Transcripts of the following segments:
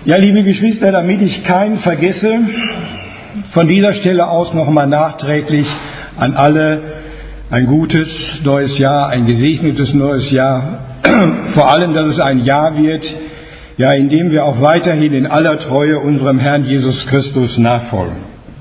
Ja, liebe Geschwister, damit ich keinen vergesse, von dieser Stelle aus nochmal nachträglich an alle ein gutes neues Jahr, ein gesegnetes neues Jahr. Vor allem, dass es ein Jahr wird, ja, in dem wir auch weiterhin in aller Treue unserem Herrn Jesus Christus nachfolgen.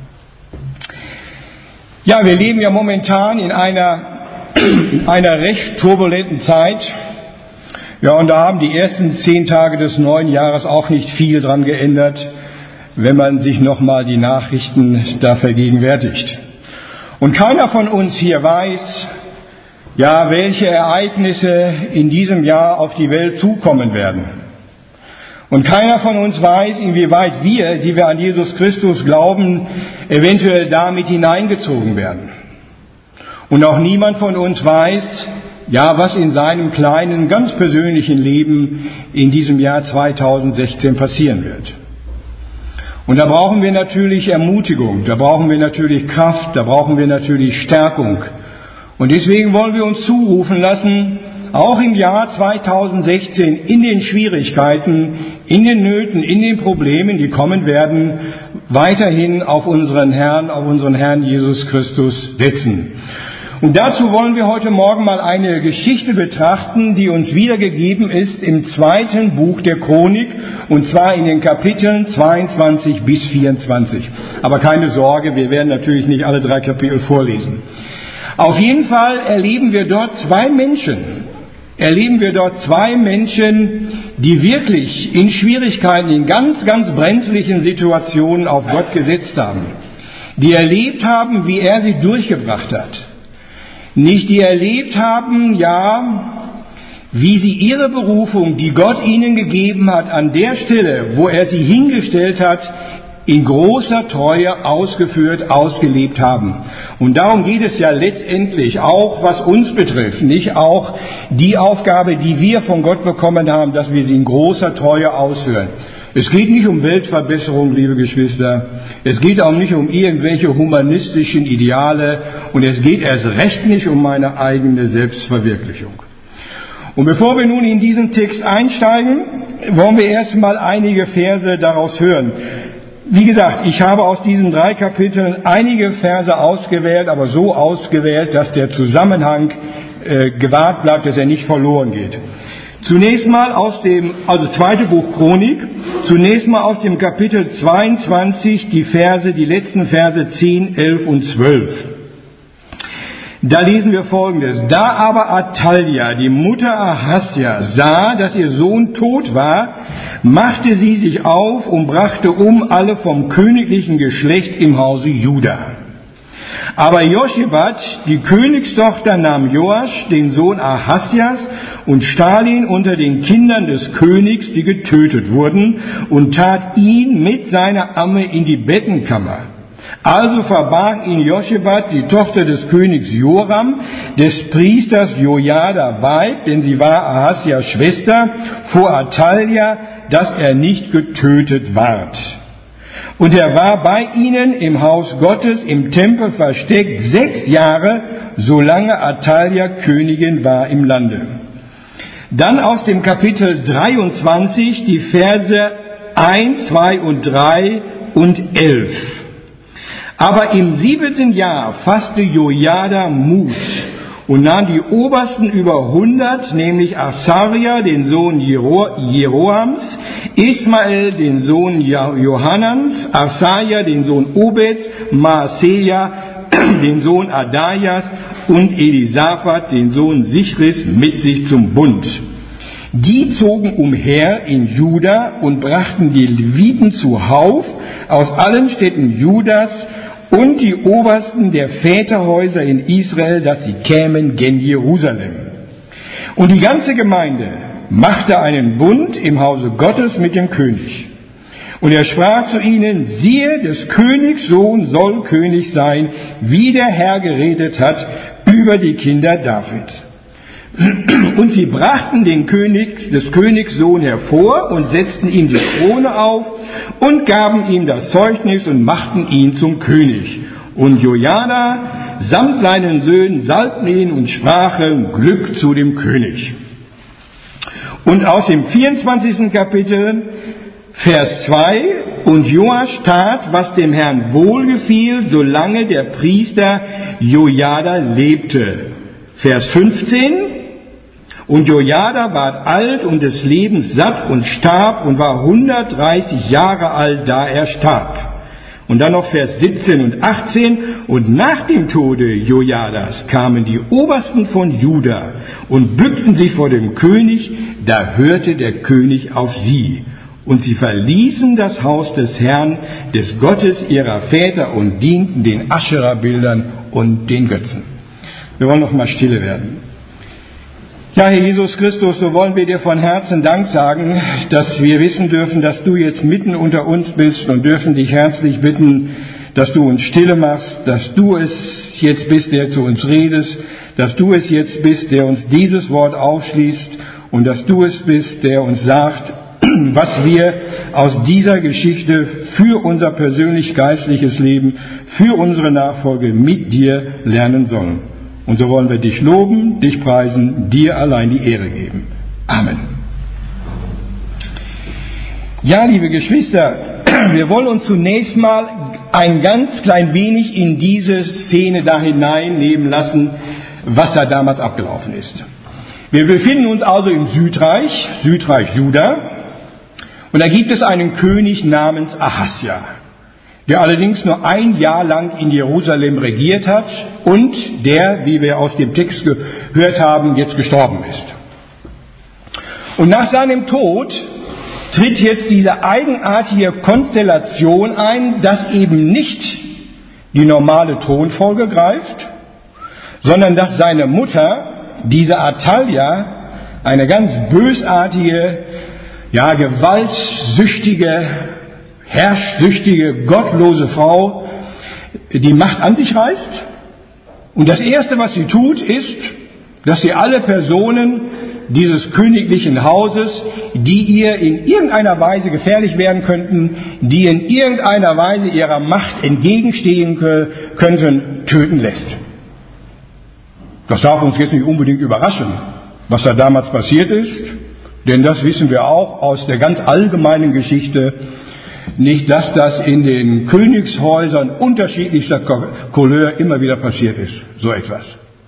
Ja, wir leben ja momentan in einer recht turbulenten Zeit. Ja, und da haben die ersten 10 Tage des neuen Jahres auch nicht viel dran geändert, wenn man sich nochmal die Nachrichten da vergegenwärtigt. Und keiner von uns hier weiß, ja, welche Ereignisse in diesem Jahr auf die Welt zukommen werden. Und keiner von uns weiß, inwieweit wir, die wir an Jesus Christus glauben, eventuell damit hineingezogen werden. Und auch niemand von uns weiß, ja, was in seinem kleinen, ganz persönlichen Leben in diesem Jahr 2016 passieren wird. Und da brauchen wir natürlich Ermutigung, da brauchen wir natürlich Kraft, da brauchen wir natürlich Stärkung. Und deswegen wollen wir uns zurufen lassen, auch im Jahr 2016 in den Schwierigkeiten, in den Nöten, in den Problemen, die kommen werden, weiterhin auf unseren Herrn Jesus Christus setzen. Und dazu wollen wir heute Morgen mal eine Geschichte betrachten, die uns wiedergegeben ist im 2. Buch der Chronik, und zwar in den Kapiteln 22 bis 24. Aber keine Sorge, wir werden natürlich nicht alle 3 Kapitel vorlesen. Auf jeden Fall erleben wir dort zwei Menschen, die wirklich in Schwierigkeiten, in ganz, ganz brenzlichen Situationen auf Gott gesetzt haben. Die erlebt haben, wie er sie durchgebracht hat. Nicht die erlebt haben, ja, wie sie ihre Berufung, die Gott ihnen gegeben hat, an der Stelle, wo er sie hingestellt hat, in großer Treue ausgeführt, ausgelebt haben. Und darum geht es ja letztendlich auch, was uns betrifft, nicht auch die Aufgabe, die wir von Gott bekommen haben, dass wir sie in großer Treue ausführen. Es geht nicht um Weltverbesserung, liebe Geschwister. Es geht auch nicht um irgendwelche humanistischen Ideale. Und es geht erst recht nicht um meine eigene Selbstverwirklichung. Und bevor wir nun in diesen Text einsteigen, wollen wir erstmal einige Verse daraus hören. Wie gesagt, ich habe aus diesen 3 Kapiteln einige Verse ausgewählt, aber so ausgewählt, dass der Zusammenhang gewahrt bleibt, dass er nicht verloren geht. Zunächst mal also 2. Buch Chronik, zunächst mal aus dem Kapitel 22 die letzten Verse 10, 11 und 12. Da lesen wir Folgendes. Da aber Athalja, die Mutter Ahasja, sah, dass ihr Sohn tot war, machte sie sich auf und brachte um alle vom königlichen Geschlecht im Hause Juda. Aber Joschebat, die Königstochter, nahm Joasch, den Sohn Ahasjas, und stahl ihn unter den Kindern des Königs, die getötet wurden, und tat ihn mit seiner Amme in die Bettenkammer. Also verbarg ihn Joschebat, die Tochter des Königs Joram, des Priesters Jojada Weib, denn sie war Ahasjas Schwester, vor Athalja, dass er nicht getötet ward. Und er war bei ihnen im Haus Gottes im Tempel versteckt 6 Jahre, solange Athalja Königin war im Lande. Dann aus dem Kapitel 23 die Verse 1, 2 und 3 und 11. Aber im 7. Jahr fasste Jojada Mut und nahm die Obersten über 100, nämlich Asaria, den Sohn Jeroams, Ismael, den Sohn Johanans, Asaja, den Sohn Obeds, Maaseja, den Sohn Adajas und Elisaphat, den Sohn Sichris, mit sich zum Bund. Die zogen umher in Juda und brachten die Leviten zuhauf aus allen Städten Judas und die Obersten der Väterhäuser in Israel, dass sie kämen gen Jerusalem. Und die ganze Gemeinde machte einen Bund im Hause Gottes mit dem König. Und er sprach zu ihnen, siehe, des Königs Sohn soll König sein, wie der Herr geredet hat über die Kinder David. Und sie brachten des Königs Sohn hervor und setzten ihm die Krone auf und gaben ihm das Zeugnis und machten ihn zum König. Und Jojada samt seinen Söhnen salbten ihn und sprachen Glück zu dem König. Und aus dem 24. Kapitel Vers 2, und Joasch tat, was dem Herrn wohlgefiel, solange der Priester Jojada lebte. Vers 15, und Jojada ward alt und des Lebens satt und starb und war 130 Jahre alt, da er starb. Und dann noch Vers 17 und 18, und nach dem Tode Jojadas kamen die Obersten von Juda und bückten sich vor dem König, da hörte der König auf sie. Und sie verließen das Haus des Herrn, des Gottes ihrer Väter, und dienten den Aschera-Bildern und den Götzen. Wir wollen noch mal stille werden. Ja, Herr Jesus Christus, so wollen wir dir von Herzen Dank sagen, dass wir wissen dürfen, dass du jetzt mitten unter uns bist, und dürfen dich herzlich bitten, dass du uns stille machst, dass du es jetzt bist, der zu uns redest, dass du es jetzt bist, der uns dieses Wort aufschließt, und dass du es bist, der uns sagt, was wir aus dieser Geschichte für unser persönlich geistliches Leben, für unsere Nachfolge mit dir lernen sollen. Und so wollen wir dich loben, dich preisen, dir allein die Ehre geben. Amen. Ja, liebe Geschwister, wir wollen uns zunächst mal ein ganz klein wenig in diese Szene da hineinnehmen lassen, was da damals abgelaufen ist. Wir befinden uns also im Südreich Juda. Und da gibt es einen König namens Ahasja, der allerdings nur ein Jahr lang in Jerusalem regiert hat und der, wie wir aus dem Text gehört haben, jetzt gestorben ist. Und nach seinem Tod tritt jetzt diese eigenartige Konstellation ein, dass eben nicht die normale Thronfolge greift, sondern dass seine Mutter, diese Athalja, eine ganz bösartige, gewaltsüchtige, herrschsüchtige, gottlose Frau, die Macht an sich reißt. Und das Erste, was sie tut, ist, dass sie alle Personen dieses königlichen Hauses, die ihr in irgendeiner Weise gefährlich werden könnten, die in irgendeiner Weise ihrer Macht entgegenstehen könnten, töten lässt. Das darf uns jetzt nicht unbedingt überraschen, was da damals passiert ist. Denn das wissen wir auch aus der ganz allgemeinen Geschichte, nicht, dass das in den Königshäusern unterschiedlichster Couleur immer wieder passiert ist, so etwas.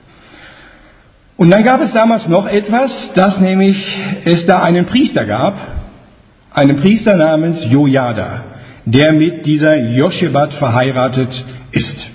Und dann gab es damals noch etwas, dass nämlich es da einen Priester gab, einen Priester namens Jojada, der mit dieser Joschebat verheiratet ist.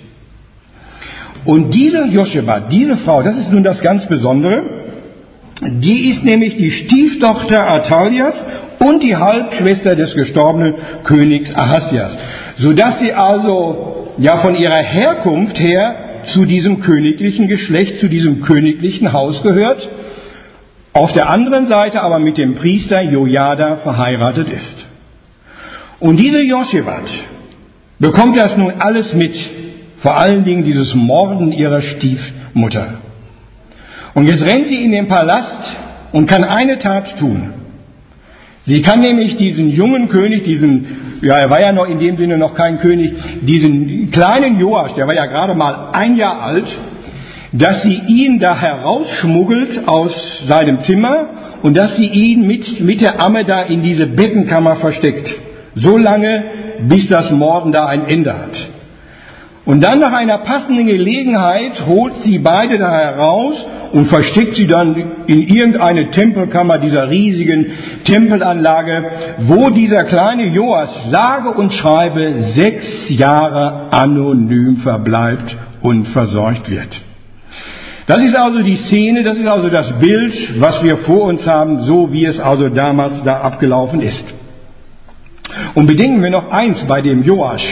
Und diese Joschebat, diese Frau, das ist nun das ganz Besondere, die ist nämlich die Stieftochter Athaljas und die Halbschwester des gestorbenen Königs Ahasjas, sodass sie also von ihrer Herkunft her zu diesem königlichen Geschlecht, zu diesem königlichen Haus gehört, auf der anderen Seite aber mit dem Priester Jojada verheiratet ist. Und diese Joschebat bekommt das nun alles mit, vor allen Dingen dieses Morden ihrer Stiefmutter. Und jetzt rennt sie in den Palast und kann eine Tat tun. Sie kann nämlich diesen jungen König, er war ja noch in dem Sinne noch kein König, diesen kleinen Joasch, der war ja gerade mal ein Jahr alt, dass sie ihn da herausschmuggelt aus seinem Zimmer und dass sie ihn mit der Amme da in diese Bettenkammer versteckt. So lange, bis das Morden da ein Ende hat. Und dann nach einer passenden Gelegenheit holt sie beide da heraus und versteckt sie dann in irgendeine Tempelkammer dieser riesigen Tempelanlage, wo dieser kleine Joas sage und schreibe 6 Jahre anonym verbleibt und versorgt wird. Das ist also die Szene, das ist also das Bild, was wir vor uns haben, so wie es also damals da abgelaufen ist. Und bedenken wir noch eins bei dem Joasch.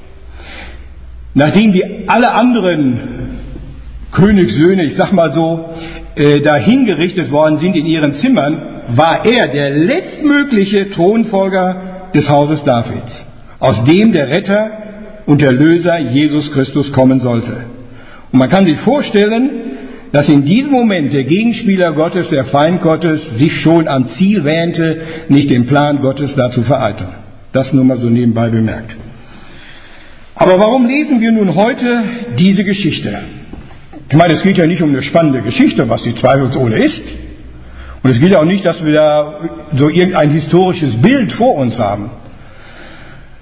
Nachdem die alle anderen Königssöhne, ich sag mal so, da hingerichtet worden sind in ihren Zimmern, war er der letztmögliche Thronfolger des Hauses Davids, aus dem der Retter und der Löser Jesus Christus kommen sollte. Und man kann sich vorstellen, dass in diesem Moment der Gegenspieler Gottes, der Feind Gottes, sich schon am Ziel wähnte, nicht den Plan Gottes da zu vereiteln. Das nur mal so nebenbei bemerkt. Aber warum lesen wir nun heute diese Geschichte? Ich meine, es geht ja nicht um eine spannende Geschichte, was die zweifelsohne ist. Und es geht auch nicht, dass wir da so irgendein historisches Bild vor uns haben.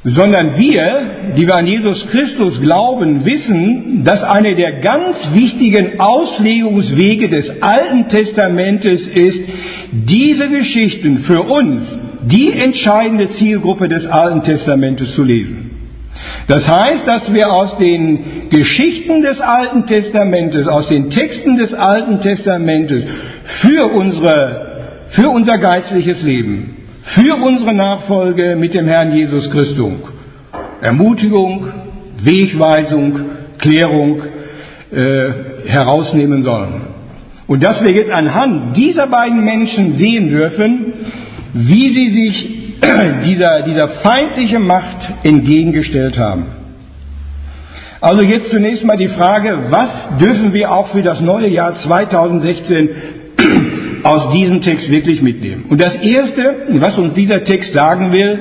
sondern wir, die wir an Jesus Christus glauben, wissen, dass einer der ganz wichtigen Auslegungswege des Alten Testamentes ist, diese Geschichten für uns, die entscheidende Zielgruppe des Alten Testamentes zu lesen. Das heißt, dass wir aus den Geschichten des Alten Testamentes, aus den Texten des Alten Testamentes für unser geistliches Leben, für unsere Nachfolge mit dem Herrn Jesus Christus Ermutigung, Wegweisung, Klärung herausnehmen sollen. Und dass wir jetzt anhand dieser beiden Menschen sehen dürfen, wie sie sich dieser feindlichen Macht entgegengestellt haben. Also jetzt zunächst mal die Frage, was dürfen wir auch für das neue Jahr 2016 aus diesem Text wirklich mitnehmen? Und das Erste, was uns dieser Text sagen will,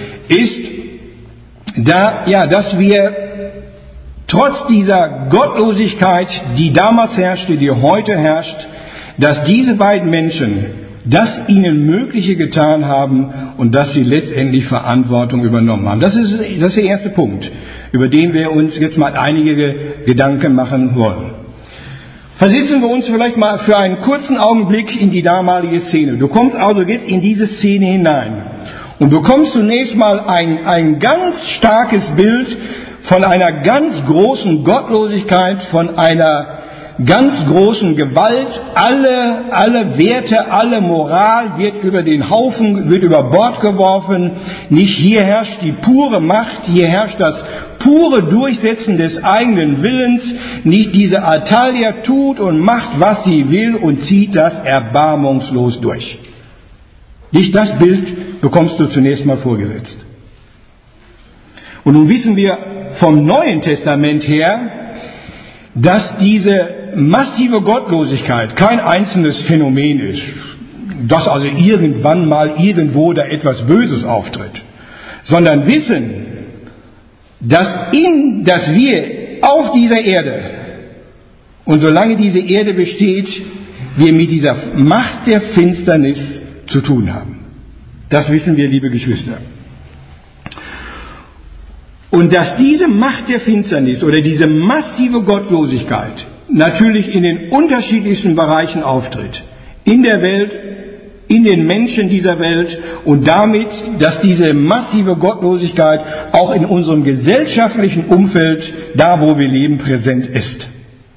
ist, dass wir trotz dieser Gottlosigkeit, die damals herrschte, die heute herrscht, dass diese beiden Menschen das ihnen Mögliche getan haben und dass sie letztendlich Verantwortung übernommen haben. Das ist der erste Punkt, über den wir uns jetzt mal einige Gedanken machen wollen. Versetzen wir uns vielleicht mal für einen kurzen Augenblick in die damalige Szene. Du kommst also jetzt in diese Szene hinein und bekommst zunächst mal ein ganz starkes Bild von einer ganz großen Gottlosigkeit, von einer ganz großen Gewalt, alle Werte, alle Moral wird über den Haufen, wird über Bord geworfen. Nicht hier herrscht die pure Macht, hier herrscht das pure Durchsetzen des eigenen Willens. Nicht diese Atalia tut und macht, was sie will und zieht das erbarmungslos durch. Nicht das Bild bekommst du zunächst mal vorgesetzt. Und nun wissen wir vom Neuen Testament her, dass diese massive Gottlosigkeit kein einzelnes Phänomen ist, dass also irgendwann mal irgendwo da etwas Böses auftritt, sondern wissen, dass wir auf dieser Erde und solange diese Erde besteht, wir mit dieser Macht der Finsternis zu tun haben. Das wissen wir, liebe Geschwister. Und dass diese Macht der Finsternis oder diese massive Gottlosigkeit natürlich in den unterschiedlichsten Bereichen auftritt. In der Welt, in den Menschen dieser Welt und damit, dass diese massive Gottlosigkeit auch in unserem gesellschaftlichen Umfeld, da wo wir leben, präsent ist.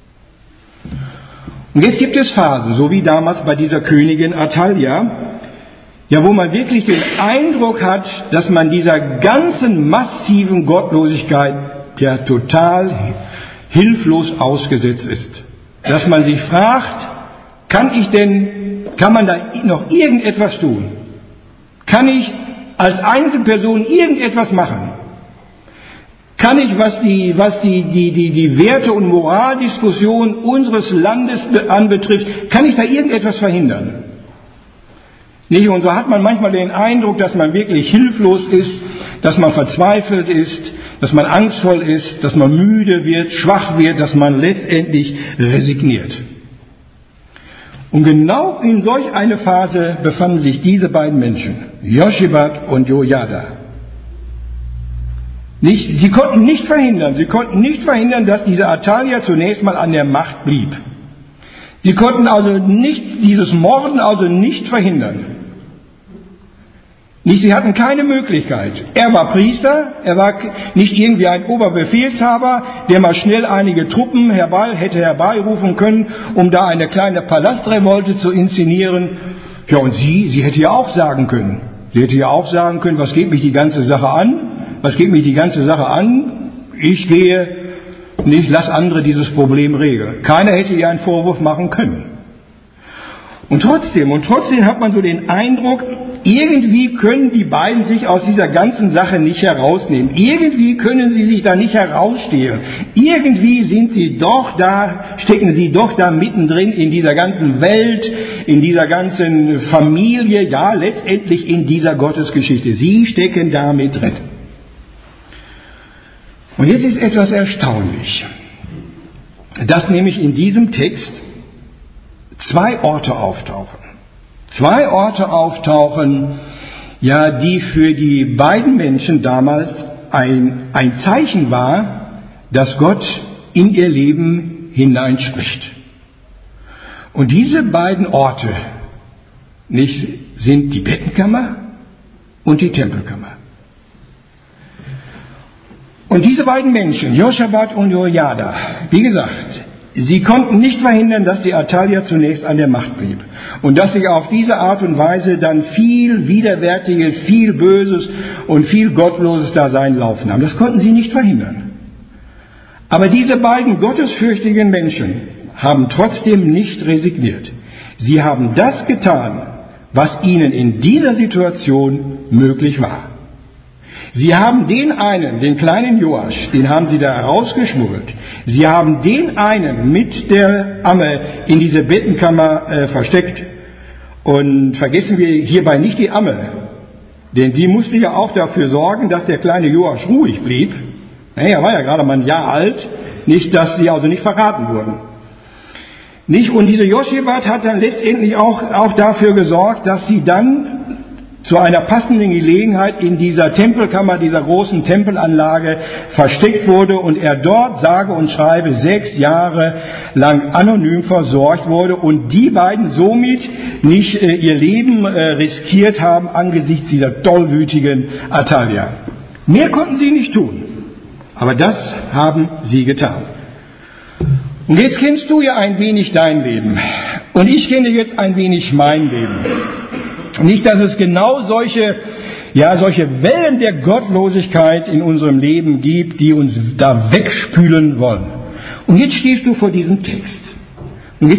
Und jetzt gibt es Phasen, so wie damals bei dieser Königin Atalia, wo man wirklich den Eindruck hat, dass man dieser ganzen massiven Gottlosigkeit total hilflos ausgesetzt ist. Dass man sich fragt, kann man da noch irgendetwas tun? Kann ich als Einzelperson irgendetwas machen? Kann ich, was die Werte- und Moraldiskussion unseres Landes anbetrifft, kann ich da irgendetwas verhindern? Nicht? Und so hat man manchmal den Eindruck, dass man wirklich hilflos ist, dass man verzweifelt ist, dass man angstvoll ist, dass man müde wird, schwach wird, dass man letztendlich resigniert. Und genau in solch eine Phase befanden sich diese beiden Menschen, Joschebad und Jojada. Sie konnten nicht verhindern, dass diese Atalia zunächst mal an der Macht blieb. Sie konnten also dieses Morden also nicht verhindern. Sie hatten keine Möglichkeit. Er war Priester, er war nicht irgendwie ein Oberbefehlshaber, der mal schnell einige Truppen hätte herbeirufen können, um da eine kleine Palastrevolte zu inszenieren. Ja, und sie hätte ja auch sagen können. Sie hätte ja auch sagen können, was geht mich die ganze Sache an? Ich gehe nicht, lass andere dieses Problem regeln. Keiner hätte ihr einen Vorwurf machen können. Und trotzdem hat man so den Eindruck, irgendwie können die beiden sich aus dieser ganzen Sache nicht herausnehmen. Irgendwie können sie sich da nicht herausstehlen. Irgendwie stecken sie doch da mittendrin in dieser ganzen Welt, in dieser ganzen Familie, ja, letztendlich in dieser Gottesgeschichte. Sie stecken da mit drin. Und jetzt ist etwas erstaunlich, dass nämlich in diesem Text zwei Orte auftauchen. Zwei Orte auftauchen, die für die beiden Menschen damals ein Zeichen war, dass Gott in ihr Leben hineinspricht. Und diese beiden Orte sind die Bettenkammer und die Tempelkammer. Und diese beiden Menschen, Joschabat und Jojada, wie gesagt, sie konnten nicht verhindern, dass die Athalja zunächst an der Macht blieb und dass sich auf diese Art und Weise dann viel Widerwärtiges, viel Böses und viel Gottloses da seinen Lauf nahm. Das konnten sie nicht verhindern. Aber diese beiden gottesfürchtigen Menschen haben trotzdem nicht resigniert. Sie haben das getan, was ihnen in dieser Situation möglich war. Sie haben den einen, den kleinen Joasch, den haben sie da herausgeschmuggelt. Sie haben den einen mit der Amme in diese Bettenkammer versteckt. Und vergessen wir hierbei nicht die Amme, denn die musste ja auch dafür sorgen, dass der kleine Joasch ruhig blieb. Er war ja gerade mal ein Jahr alt, nicht, dass sie also nicht verraten wurden. Nicht? Und diese Joschabat hat dann letztendlich auch dafür gesorgt, dass sie dann zu einer passenden Gelegenheit in dieser Tempelkammer, dieser großen Tempelanlage versteckt wurde und er dort, sage und schreibe, 6 Jahre lang anonym versorgt wurde und die beiden somit nicht ihr Leben riskiert haben angesichts dieser tollwütigen Athalja. Mehr konnten sie nicht tun, aber das haben sie getan. Und jetzt kennst du ja ein wenig dein Leben und ich kenne jetzt ein wenig mein Leben. Nicht, dass es genau solche Wellen der Gottlosigkeit in unserem Leben gibt, die uns da wegspülen wollen. Und jetzt stehst du vor diesem Text. Und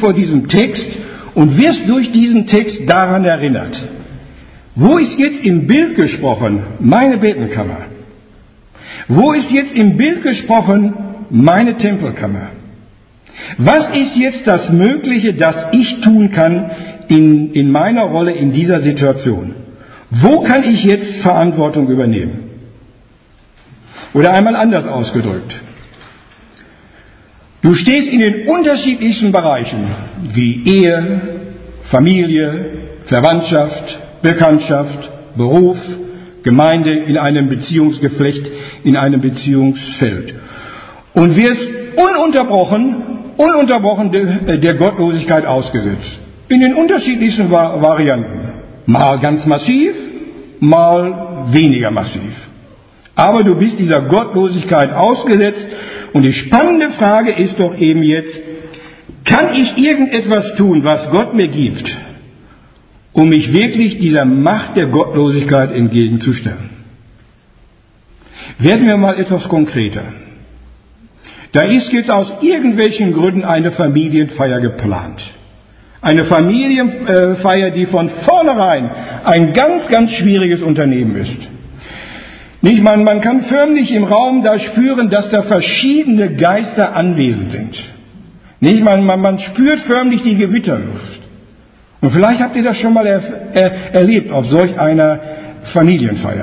wirst durch diesen Text daran erinnert. Wo ist jetzt im Bild gesprochen meine Bettenkammer? Wo ist jetzt im Bild gesprochen meine Tempelkammer? Was ist jetzt das Mögliche, das ich tun kann in meiner Rolle in dieser Situation? Wo kann ich jetzt Verantwortung übernehmen? Oder einmal anders ausgedrückt. Du stehst in den unterschiedlichsten Bereichen wie Ehe, Familie, Verwandtschaft, Bekanntschaft, Beruf, Gemeinde, in einem Beziehungsgeflecht, in einem Beziehungsfeld. Und wirst ununterbrochen der Gottlosigkeit ausgesetzt. In den unterschiedlichsten Varianten. Mal ganz massiv, mal weniger massiv. Aber du bist dieser Gottlosigkeit ausgesetzt und die spannende Frage ist doch eben jetzt, kann ich irgendetwas tun, was Gott mir gibt, um mich wirklich dieser Macht der Gottlosigkeit entgegenzustellen? Werden wir mal etwas konkreter. Da ist jetzt aus irgendwelchen Gründen eine Familienfeier geplant. Eine Familienfeier, die von vornherein ein ganz, ganz schwieriges Unternehmen ist. Nicht, man kann förmlich im Raum da spüren, dass da verschiedene Geister anwesend sind. Nicht, man spürt förmlich die Gewitterluft. Und vielleicht habt ihr das schon mal erlebt auf solch einer Familienfeier.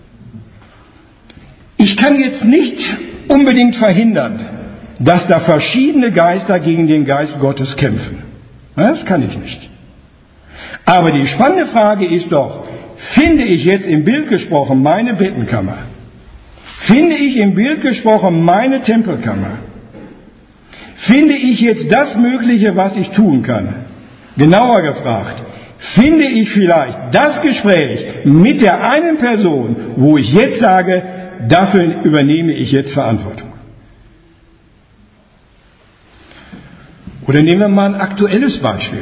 Ich kann jetzt nicht unbedingt verhindern, dass da verschiedene Geister gegen den Geist Gottes kämpfen. Das kann ich nicht. Aber die spannende Frage ist doch, finde ich jetzt im Bild gesprochen meine Bettenkammer? Finde ich im Bild gesprochen meine Tempelkammer? Finde ich jetzt das Mögliche, was ich tun kann? Genauer gefragt, finde ich vielleicht das Gespräch mit der einen Person, wo ich jetzt sage, dafür übernehme ich jetzt Verantwortung? Oder nehmen wir mal ein aktuelles Beispiel.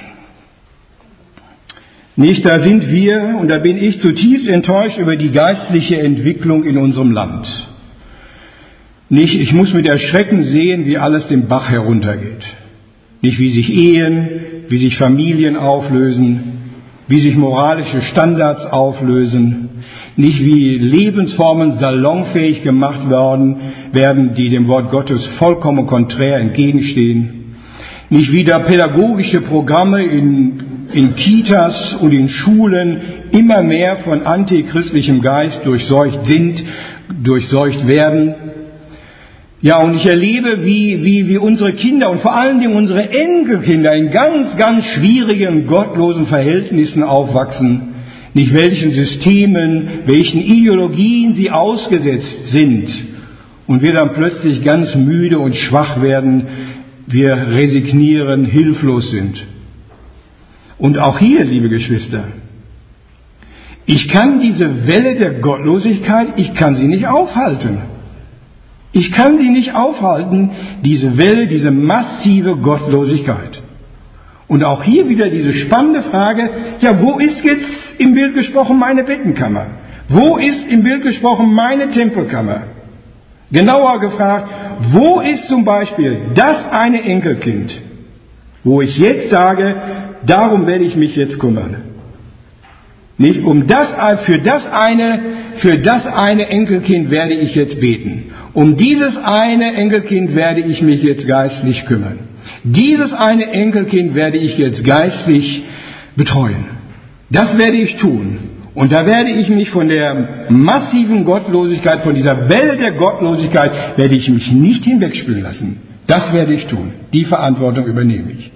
Nicht, da sind wir, und da bin ich zutiefst enttäuscht über die geistliche Entwicklung in unserem Land. Nicht, ich muss mit Erschrecken sehen, wie alles den Bach heruntergeht. Nicht, wie sich Ehen, wie sich Familien auflösen, wie sich moralische Standards auflösen, nicht wie Lebensformen salonfähig gemacht werden, die dem Wort Gottes vollkommen konträr entgegenstehen. Nicht wieder pädagogische Programme in Kitas und in Schulen immer mehr von antichristlichem Geist durchseucht werden. Ja, und ich erlebe, wie unsere Kinder und vor allen Dingen unsere Enkelkinder in ganz, ganz schwierigen, gottlosen Verhältnissen aufwachsen, nicht welchen Systemen, welchen Ideologien sie ausgesetzt sind und wir dann plötzlich ganz müde und schwach werden, wir resignieren, hilflos sind. Und auch hier, liebe Geschwister, ich kann diese Welle der Gottlosigkeit, ich kann sie nicht aufhalten. Ich kann sie nicht aufhalten, diese Welle, diese massive Gottlosigkeit. Und auch hier wieder diese spannende Frage, ja, wo ist jetzt im Bild gesprochen meine Bettenkammer? Wo ist im Bild gesprochen meine Tempelkammer? Genauer gefragt, wo ist zum Beispiel das eine Enkelkind, wo ich jetzt sage, darum werde ich mich jetzt kümmern? Nicht für das eine Enkelkind werde ich jetzt beten. Um dieses eine Enkelkind werde ich mich jetzt geistlich kümmern. Dieses eine Enkelkind werde ich jetzt geistlich betreuen. Das werde ich tun. Und da werde ich mich von der massiven Gottlosigkeit, von dieser Welle der Gottlosigkeit, werde ich mich nicht hinwegspülen lassen. Das werde ich tun. Die Verantwortung übernehme ich.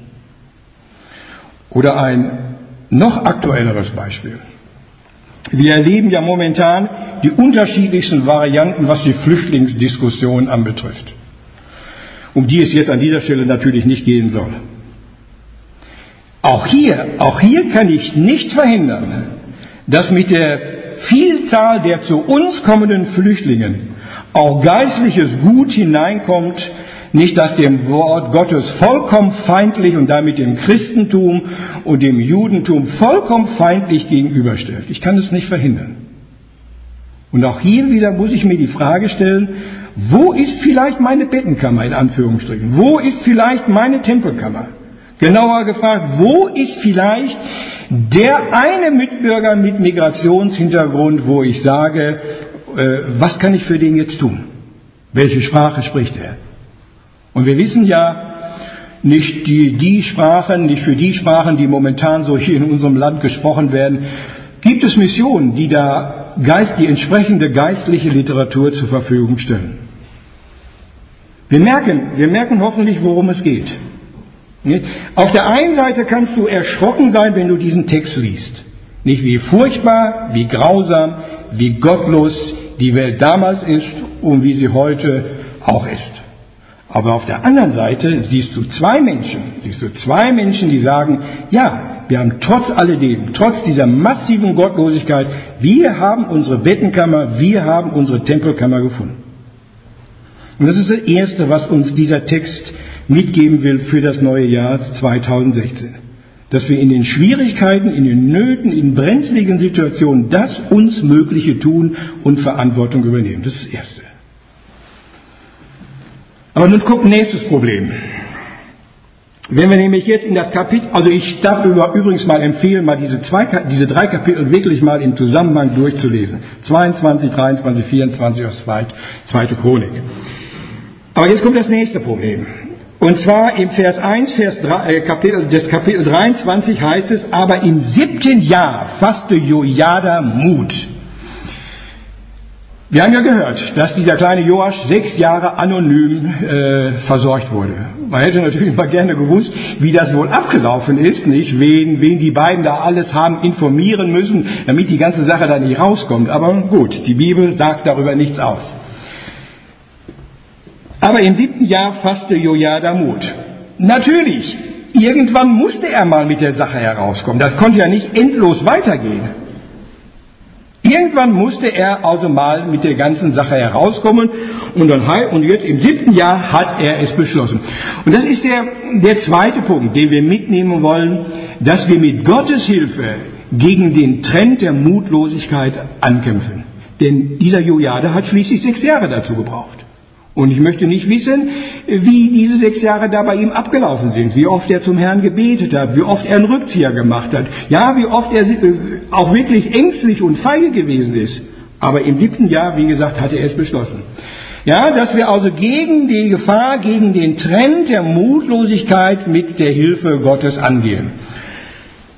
Oder ein noch aktuelleres Beispiel. Wir erleben ja momentan die unterschiedlichsten Varianten, was die Flüchtlingsdiskussion anbetrifft, um die es jetzt an dieser Stelle natürlich nicht gehen soll. Auch hier kann ich nicht verhindern, dass mit der Vielzahl der zu uns kommenden Flüchtlingen auch geistliches Gut hineinkommt, nicht, dass dem Wort Gottes vollkommen feindlich und damit dem Christentum und dem Judentum vollkommen feindlich gegenüberstellt. Ich kann es nicht verhindern. Und auch hier wieder muss ich mir die Frage stellen, wo ist vielleicht meine Bettenkammer in Anführungsstrichen? Wo ist vielleicht meine Tempelkammer? Genauer gefragt, wo ist vielleicht der eine Mitbürger mit Migrationshintergrund, wo ich sage, was kann ich für den jetzt tun? Welche Sprache spricht er? Und wir wissen ja, nicht für die Sprachen, die momentan so hier in unserem Land gesprochen werden, gibt es Missionen, die da die entsprechende geistliche Literatur zur Verfügung stellen. Wir merken hoffentlich, worum es geht. Auf der einen Seite kannst du erschrocken sein, wenn du diesen Text liest. Nicht wie furchtbar, wie grausam, wie gottlos die Welt damals ist und wie sie heute auch ist. Aber auf der anderen Seite siehst du zwei Menschen, die sagen, ja, wir haben trotz alledem, trotz dieser massiven Gottlosigkeit, wir haben unsere Bettenkammer, wir haben unsere Tempelkammer gefunden. Und das ist das Erste, was uns dieser Text mitgeben will für das neue Jahr 2016. Dass wir in den Schwierigkeiten, in den Nöten, in brenzligen Situationen das uns Mögliche tun und Verantwortung übernehmen. Das ist das Erste. Aber nun kommt nächstes Problem. Wenn wir nämlich jetzt in das Kapitel, also ich darf übrigens mal empfehlen, mal diese drei Kapitel wirklich mal im Zusammenhang durchzulesen. 22, 23, 24 aus 2. Chronik. Aber jetzt kommt das nächste Problem. Und zwar im Vers 1, Kapitel 23 heißt es, aber im 7. Jahr fasste Jojada Mut. Wir haben ja gehört, dass dieser kleine Joasch 6 Jahre anonym versorgt wurde. Man hätte natürlich mal gerne gewusst, wie das wohl abgelaufen ist, nicht? Wen die beiden da alles haben informieren müssen, damit die ganze Sache da nicht rauskommt. Aber gut, die Bibel sagt darüber nichts aus. Aber im 7. Jahr fasste Jojada Mut. Natürlich, irgendwann musste er mal mit der Sache herauskommen. Das konnte ja nicht endlos weitergehen. Irgendwann musste er also mal mit der ganzen Sache herauskommen und jetzt im 7. Jahr hat er es beschlossen. Und das ist der zweite Punkt, den wir mitnehmen wollen, dass wir mit Gottes Hilfe gegen den Trend der Mutlosigkeit ankämpfen. Denn dieser Jojada hat schließlich 6 Jahre dazu gebraucht. Und ich möchte nicht wissen, wie diese 6 Jahre da bei ihm abgelaufen sind, wie oft er zum Herrn gebetet hat, wie oft er einen Rückzieher gemacht hat, ja, wie oft er auch wirklich ängstlich und feige gewesen ist. Aber im 7. Jahr, wie gesagt, hatte er es beschlossen. Ja, dass wir also gegen die Gefahr, gegen den Trend der Mutlosigkeit mit der Hilfe Gottes angehen.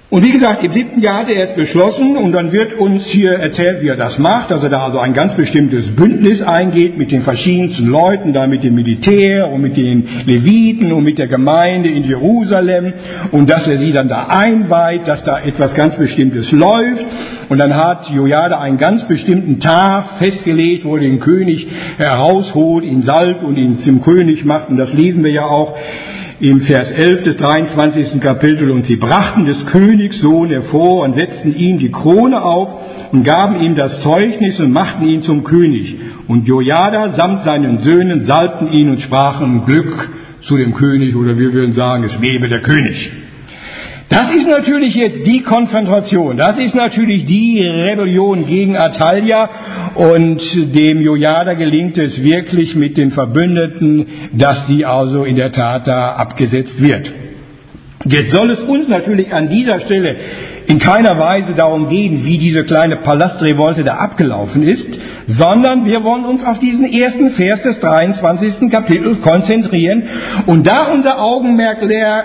Und wie gesagt, im 7. Jahr hat er es beschlossen und dann wird uns hier erzählt, wie er das macht, dass er da also ein ganz bestimmtes Bündnis eingeht mit den verschiedensten Leuten, da mit dem Militär und mit den Leviten und mit der Gemeinde in Jerusalem und dass er sie dann da einweiht, dass da etwas ganz Bestimmtes läuft. Und dann hat Jojada einen ganz bestimmten Tag festgelegt, wo er den König herausholt, ihn salbt und ihn zum König macht. Und das lesen wir ja auch im Vers 11 des 23. Kapitel. Und sie brachten des Königs Sohn hervor und setzten ihm die Krone auf und gaben ihm das Zeugnis und machten ihn zum König. Und Jojada samt seinen Söhnen salbten ihn und sprachen Glück zu dem König, oder wir würden sagen, es lebe der König. Das ist natürlich jetzt die Konfrontation, das ist natürlich die Rebellion gegen Atalja und dem Jojada gelingt es wirklich mit den Verbündeten, dass die also in der Tat da abgesetzt wird. Jetzt soll es uns natürlich an dieser Stelle in keiner Weise darum gehen, wie diese kleine Palastrevolte da abgelaufen ist, sondern wir wollen uns auf diesen ersten Vers des 23. Kapitels konzentrieren und da unser Augenmerk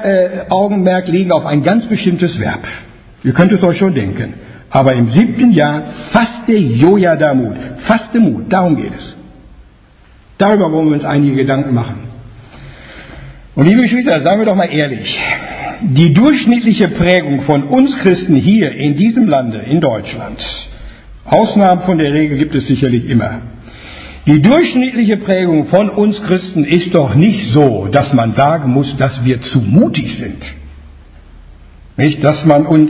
legen auf ein ganz bestimmtes Verb. Ihr könnt es euch schon denken. Aber im 7. Jahr fasste Jojada Mut. Fasste Mut, darum geht es. Darüber wollen wir uns einige Gedanken machen. Und liebe Geschwister, sagen wir doch mal ehrlich, die durchschnittliche Prägung von uns Christen hier in diesem Lande, in Deutschland, Ausnahmen von der Regel gibt es sicherlich immer. Die durchschnittliche Prägung von uns Christen ist doch nicht so, dass man sagen muss, dass wir zu mutig sind. Nicht, dass man uns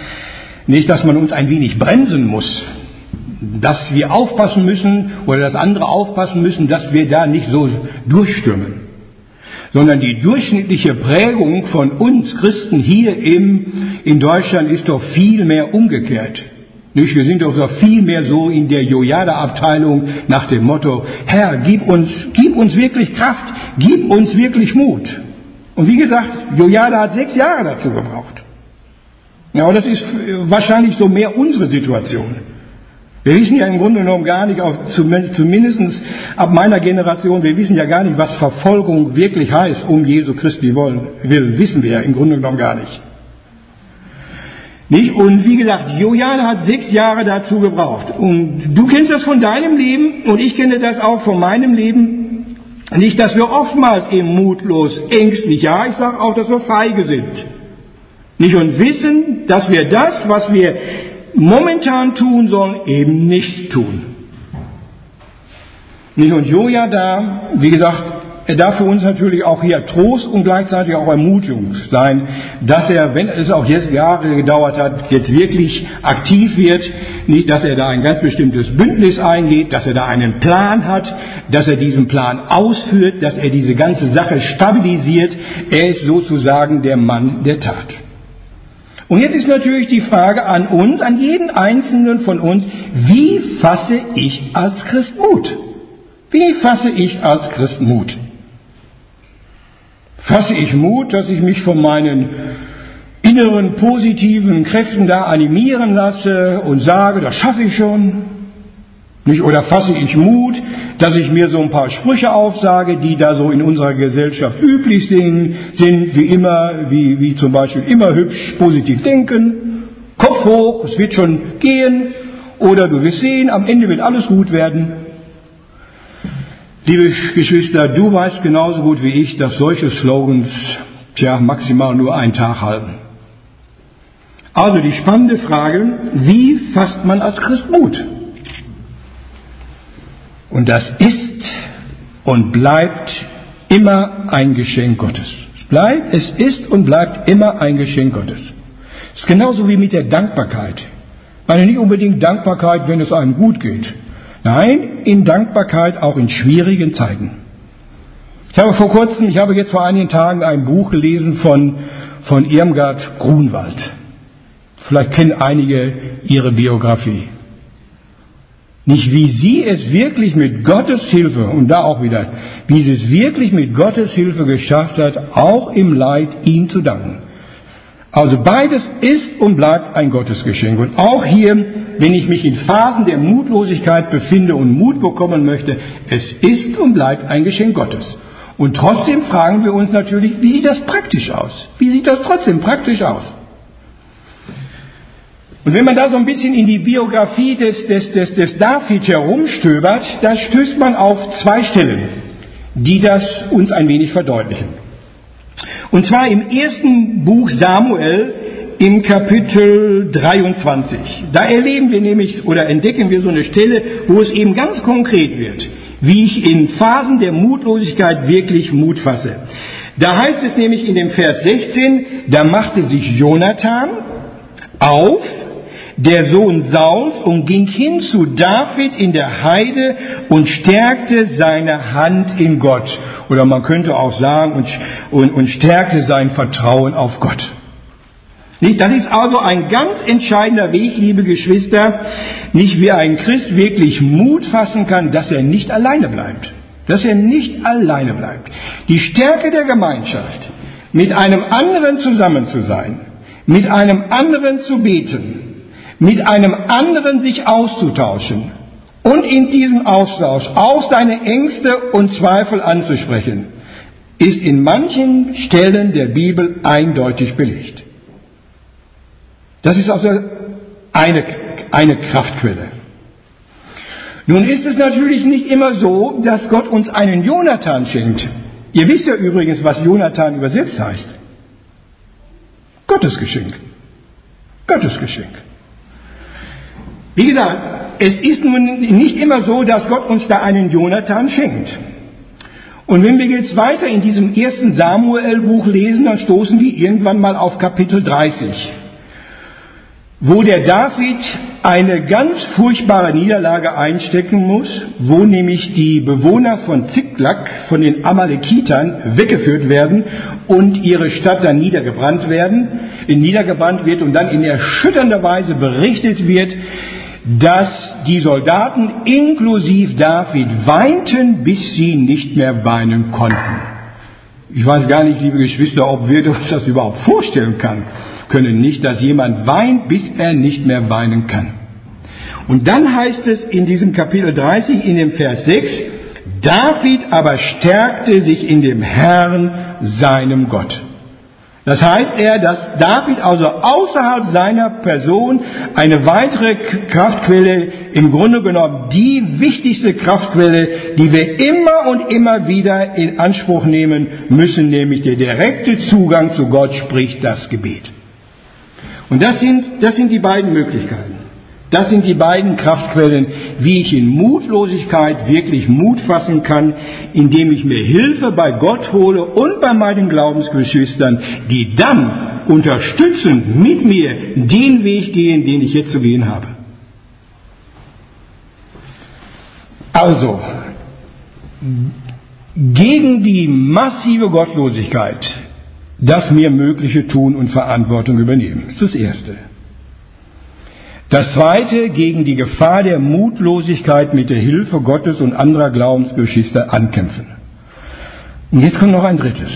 ein wenig bremsen muss, dass wir aufpassen müssen oder dass andere aufpassen müssen, dass wir da nicht so durchstürmen. Sondern die durchschnittliche Prägung von uns Christen hier in Deutschland ist doch viel mehr umgekehrt. Nicht? Wir sind doch viel mehr so in der Jojada-Abteilung nach dem Motto, Herr, gib uns wirklich Kraft, gib uns wirklich Mut. Und wie gesagt, Jojada hat 6 Jahre dazu gebraucht. Ja, und das ist wahrscheinlich so mehr unsere Situation. Wir wissen ja im Grunde genommen gar nicht, zumindest ab meiner Generation, wir wissen ja gar nicht, was Verfolgung wirklich heißt, um Jesu Christi willen, wissen wir ja im Grunde genommen gar nicht. Nicht? Und wie gesagt, Jojada hat 6 Jahre dazu gebraucht. Und du kennst das von deinem Leben und ich kenne das auch von meinem Leben. Nicht, dass wir oftmals eben mutlos, ängstlich, ja, ich sage auch, dass wir feige sind. Nicht und wissen, dass wir das, was wir momentan tun sollen, eben nicht tun. Nicht und Jojada, wie gesagt, er darf für uns natürlich auch hier Trost und gleichzeitig auch Ermutigung sein, dass er, wenn es auch jetzt Jahre gedauert hat, jetzt wirklich aktiv wird, nicht, dass er da ein ganz bestimmtes Bündnis eingeht, dass er da einen Plan hat, dass er diesen Plan ausführt, dass er diese ganze Sache stabilisiert. Er ist sozusagen der Mann der Tat. Und jetzt ist natürlich die Frage an uns, an jeden Einzelnen von uns, wie fasse ich als Christ Mut? Wie fasse ich als Christ Mut? Fasse ich Mut, dass ich mich von meinen inneren positiven Kräften da animieren lasse und sage, das schaffe ich schon? Nicht? Oder fasse ich Mut, dass ich mir so ein paar Sprüche aufsage, die da so in unserer Gesellschaft üblich sind, wie immer, wie zum Beispiel immer hübsch, positiv denken, Kopf hoch, es wird schon gehen, oder du wirst sehen, am Ende wird alles gut werden. Liebe Geschwister, du weißt genauso gut wie ich, dass solche Slogans, maximal nur einen Tag halten. Also die spannende Frage, wie fasst man als Christ Mut? Und das ist und bleibt immer ein Geschenk Gottes. Es ist und bleibt immer ein Geschenk Gottes. Es ist genauso wie mit der Dankbarkeit. Ich meine nicht unbedingt Dankbarkeit, wenn es einem gut geht. Nein, in Dankbarkeit auch in schwierigen Zeiten. Ich habe jetzt vor einigen Tagen ein Buch gelesen von Irmgard Grunwald. Vielleicht kennen einige ihre Biografie. Nicht wie sie es wirklich mit Gottes Hilfe, und da auch wieder, wie sie es wirklich mit Gottes Hilfe geschafft hat, auch im Leid ihm zu danken. Also beides ist und bleibt ein Gottesgeschenk. Und auch hier, wenn ich mich in Phasen der Mutlosigkeit befinde und Mut bekommen möchte, es ist und bleibt ein Geschenk Gottes. Und trotzdem fragen wir uns natürlich, wie sieht das praktisch aus? Wie sieht das trotzdem praktisch aus? Und wenn man da so ein bisschen in die Biografie des David herumstöbert, da stößt man auf 2 Stellen, die das uns ein wenig verdeutlichen. Und zwar im 1. Buch Samuel im Kapitel 23. Da erleben wir nämlich oder entdecken wir so eine Stelle, wo es eben ganz konkret wird, wie ich in Phasen der Mutlosigkeit wirklich Mut fasse. Da heißt es nämlich in dem Vers 16, da machte sich Jonathan auf, der Sohn Sauls, und ging hin zu David in der Heide und stärkte seine Hand in Gott. Oder man könnte auch sagen, und stärkte sein Vertrauen auf Gott. Nicht? Das ist also ein ganz entscheidender Weg, liebe Geschwister, nicht wie ein Christ wirklich Mut fassen kann, dass er nicht alleine bleibt. Dass er nicht alleine bleibt. Die Stärke der Gemeinschaft, mit einem anderen zusammen zu sein, mit einem anderen zu beten, mit einem anderen sich auszutauschen und in diesem Austausch auch seine Ängste und Zweifel anzusprechen, ist in manchen Stellen der Bibel eindeutig belegt. Das ist also eine Kraftquelle. Nun ist es natürlich nicht immer so, dass Gott uns einen Jonathan schenkt. Ihr wisst ja übrigens, was Jonathan übersetzt heißt. Gottesgeschenk. Gottesgeschenk. Wie gesagt, es ist nun nicht immer so, dass Gott uns da einen Jonathan schenkt. Und wenn wir jetzt weiter in diesem 1. Samuel-Buch lesen, dann stoßen wir irgendwann mal auf Kapitel 30, wo der David eine ganz furchtbare Niederlage einstecken muss, wo nämlich die Bewohner von Ziklag von den Amalekitern weggeführt werden und ihre Stadt dann niedergebrannt wird und dann in erschütternder Weise berichtet wird, dass die Soldaten inklusive David weinten, bis sie nicht mehr weinen konnten. Ich weiß gar nicht, liebe Geschwister, ob wir uns das überhaupt vorstellen können, nicht, dass jemand weint, bis er nicht mehr weinen kann. Und dann heißt es in diesem Kapitel 30, in dem Vers 6, David aber stärkte sich in dem Herrn, seinem Gott. Das heißt dass David also außerhalb seiner Person eine weitere Kraftquelle, im Grunde genommen die wichtigste Kraftquelle, die wir immer und immer wieder in Anspruch nehmen müssen, nämlich der direkte Zugang zu Gott, sprich das Gebet. Und das sind die beiden Möglichkeiten. Das sind die beiden Kraftquellen, wie ich in Mutlosigkeit wirklich Mut fassen kann, indem ich mir Hilfe bei Gott hole und bei meinen Glaubensgeschwistern, die dann unterstützend mit mir den Weg gehen, den ich jetzt zu gehen habe. Also, gegen die massive Gottlosigkeit das mir Mögliche tun und Verantwortung übernehmen. Das ist das Erste. Das Zweite, gegen die Gefahr der Mutlosigkeit mit der Hilfe Gottes und anderer Glaubensgeschwister ankämpfen. Und jetzt kommt noch ein Drittes.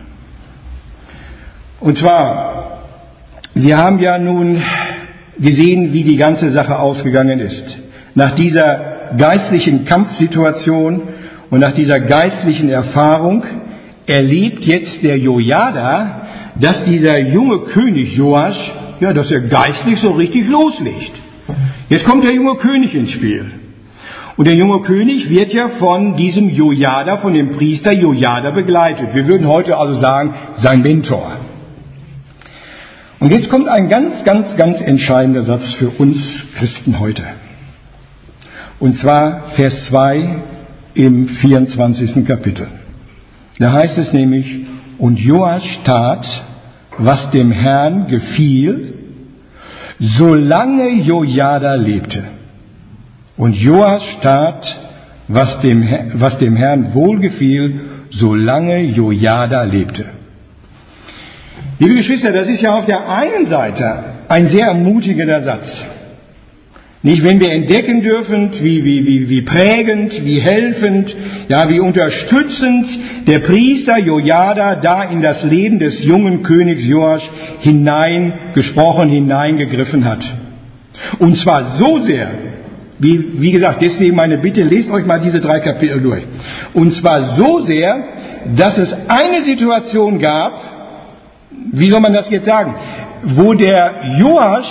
Und zwar, wir haben ja nun gesehen, wie die ganze Sache ausgegangen ist. Nach dieser geistlichen Kampfsituation und nach dieser geistlichen Erfahrung erlebt jetzt der Jojada, dass dieser junge König Joasch, dass er geistlich so richtig loslegt. Jetzt kommt der junge König ins Spiel. Und der junge König wird ja von diesem Jojada, von dem Priester Jojada begleitet. Wir würden heute also sagen, sein Mentor. Und jetzt kommt ein ganz, ganz, ganz entscheidender Satz für uns Christen heute. Und zwar Vers 2 im 24. Kapitel. Da heißt es nämlich, und Joasch tat, was dem Herrn gefiel, solange Jojada lebte. Und Joasch tat, was dem Herrn wohlgefiel, solange Jojada lebte. Liebe Geschwister, das ist ja auf der einen Seite ein sehr ermutigender Satz. Nicht, wenn wir entdecken dürfen, wie prägend, wie helfend, wie unterstützend der Priester Jojada da in das Leben des jungen Königs Joasch hineingegriffen hat. Und zwar so sehr, wie gesagt, deswegen meine Bitte, lest euch mal diese 3 Kapitel durch. Und zwar so sehr, dass es eine Situation gab, wie soll man das jetzt sagen, wo der Joasch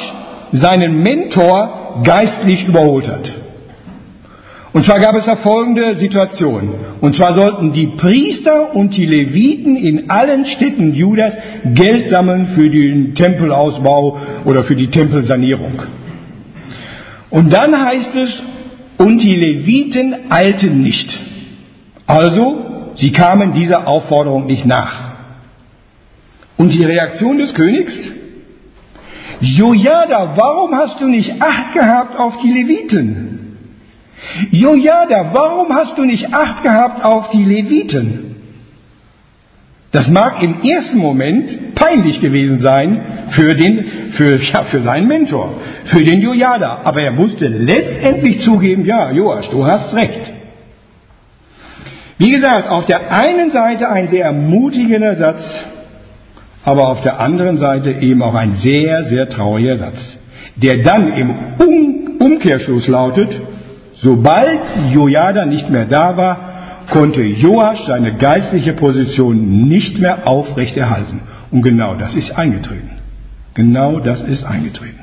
seinen Mentor geistlich überholt hat. Und zwar gab es da folgende Situation. Und zwar sollten die Priester und die Leviten in allen Städten Judas Geld sammeln für den Tempelausbau oder für die Tempelsanierung. Und dann heißt es, und die Leviten eilten nicht. Also, sie kamen dieser Aufforderung nicht nach. Und die Reaktion des Königs? Jojada, warum hast du nicht Acht gehabt auf die Leviten? Jojada, warum hast du nicht Acht gehabt auf die Leviten? Das mag im ersten Moment peinlich gewesen sein für seinen Mentor, für den Jojada. Aber er musste letztendlich zugeben, ja, Joasch, du hast recht. Wie gesagt, auf der einen Seite ein sehr ermutigender Satz, aber auf der anderen Seite eben auch ein sehr, sehr trauriger Satz, der dann im Umkehrschluss lautet, sobald Jojada nicht mehr da war, konnte Joasch seine geistliche Position nicht mehr aufrechterhalten. Und genau das ist eingetreten. Genau das ist eingetreten.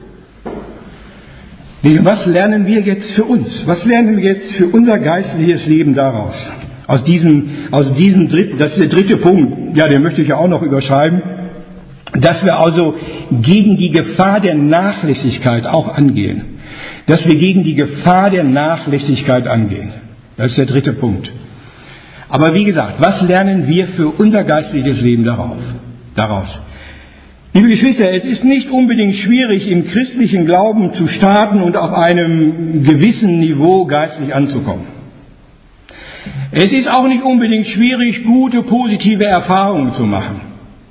Was lernen wir jetzt für uns? Was lernen wir jetzt für unser geistliches Leben daraus? Aus diesem dritten, das ist der dritte Punkt, ja, den möchte ich ja auch noch überschreiben, dass wir also gegen die Gefahr der Nachlässigkeit auch angehen. Dass wir gegen die Gefahr der Nachlässigkeit angehen. Das ist der dritte Punkt. Aber wie gesagt, was lernen wir für unser geistliches Leben daraus? Liebe Geschwister, es ist nicht unbedingt schwierig, im christlichen Glauben zu starten und auf einem gewissen Niveau geistlich anzukommen. Es ist auch nicht unbedingt schwierig, gute, positive Erfahrungen zu machen.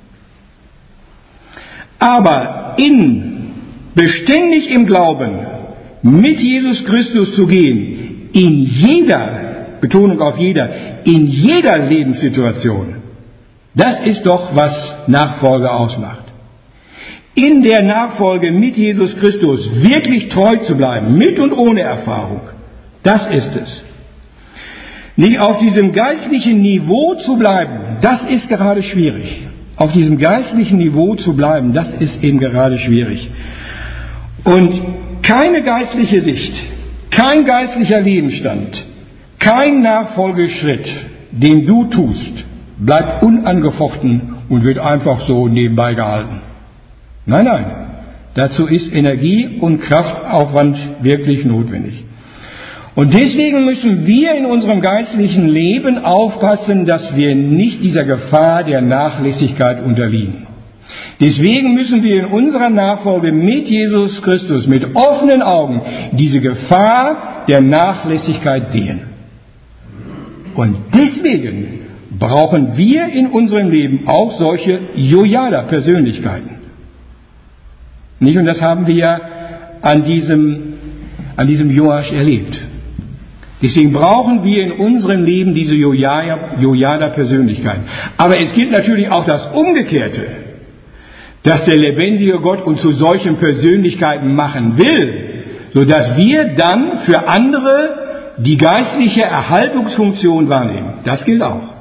Aber beständig im Glauben mit Jesus Christus zu gehen, in jeder, Betonung auf jeder, in jeder Lebenssituation, das ist doch, was Nachfolge ausmacht. In der Nachfolge mit Jesus Christus wirklich treu zu bleiben, mit und ohne Erfahrung, das ist es. Nicht auf diesem geistlichen Niveau zu bleiben, das ist gerade schwierig. Auf diesem geistlichen Niveau zu bleiben, das ist eben gerade schwierig. Und keine geistliche Sicht, kein geistlicher Lebensstand, kein Nachfolgeschritt, den du tust, bleibt unangefochten und wird einfach so nebenbei gehalten. Nein, nein, dazu ist Energie und Kraftaufwand wirklich notwendig. Und deswegen müssen wir in unserem geistlichen Leben aufpassen, dass wir nicht dieser Gefahr der Nachlässigkeit unterliegen. Deswegen müssen wir in unserer Nachfolge mit Jesus Christus mit offenen Augen diese Gefahr der Nachlässigkeit sehen. Und deswegen brauchen wir in unserem Leben auch solche Jojada-Persönlichkeiten. Nicht? Und das haben wir ja an diesem Joasch erlebt. Deswegen brauchen wir in unserem Leben diese Jojada-Persönlichkeiten. Aber es gilt natürlich auch das Umgekehrte, dass der lebendige Gott uns zu solchen Persönlichkeiten machen will, sodass wir dann für andere die geistliche Erhaltungsfunktion wahrnehmen. Das gilt auch.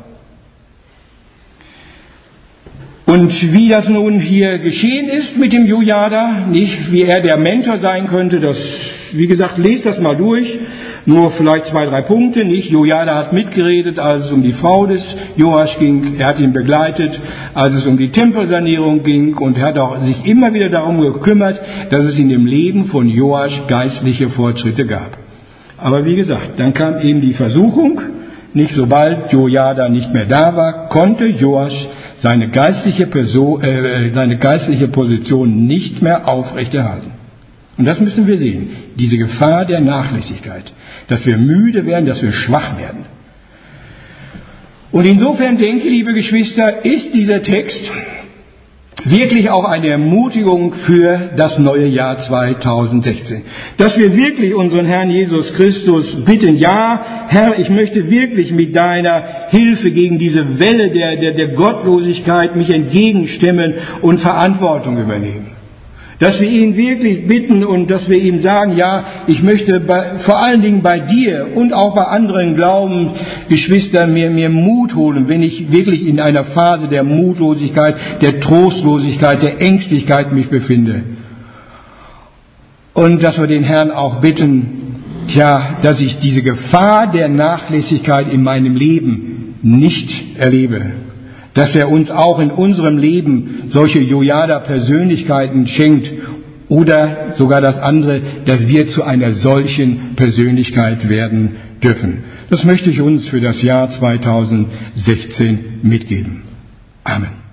Und wie das nun hier geschehen ist mit dem Jojada, nicht wie er der Mentor sein könnte, das, wie gesagt, lest das mal durch. Nur vielleicht 2, 3 Punkte, nicht? Jojada hat mitgeredet, als es um die Frau des Joasch ging. Er hat ihn begleitet, als es um die Tempelsanierung ging. Und er hat auch sich immer wieder darum gekümmert, dass es in dem Leben von Joasch geistliche Fortschritte gab. Aber wie gesagt, dann kam eben die Versuchung. Nicht sobald Jojada nicht mehr da war, konnte Joasch seine geistliche Position nicht mehr aufrechterhalten. Und das müssen wir sehen, diese Gefahr der Nachlässigkeit, dass wir müde werden, dass wir schwach werden. Und insofern denke ich, liebe Geschwister, ist dieser Text wirklich auch eine Ermutigung für das neue Jahr 2016. Dass wir wirklich unseren Herrn Jesus Christus bitten, ja, Herr, ich möchte wirklich mit deiner Hilfe gegen diese Welle der Gottlosigkeit mich entgegenstemmen und Verantwortung übernehmen. Dass wir ihn wirklich bitten und dass wir ihm sagen, ja, ich möchte vor allen Dingen bei dir und auch bei anderen Glaubensgeschwistern mir Mut holen, wenn ich wirklich in einer Phase der Mutlosigkeit, der Trostlosigkeit, der Ängstlichkeit mich befinde. Und dass wir den Herrn auch bitten, dass ich diese Gefahr der Nachlässigkeit in meinem Leben nicht erlebe. Dass er uns auch in unserem Leben solche Jojada-Persönlichkeiten schenkt oder sogar das andere, dass wir zu einer solchen Persönlichkeit werden dürfen. Das möchte ich uns für das Jahr 2016 mitgeben. Amen.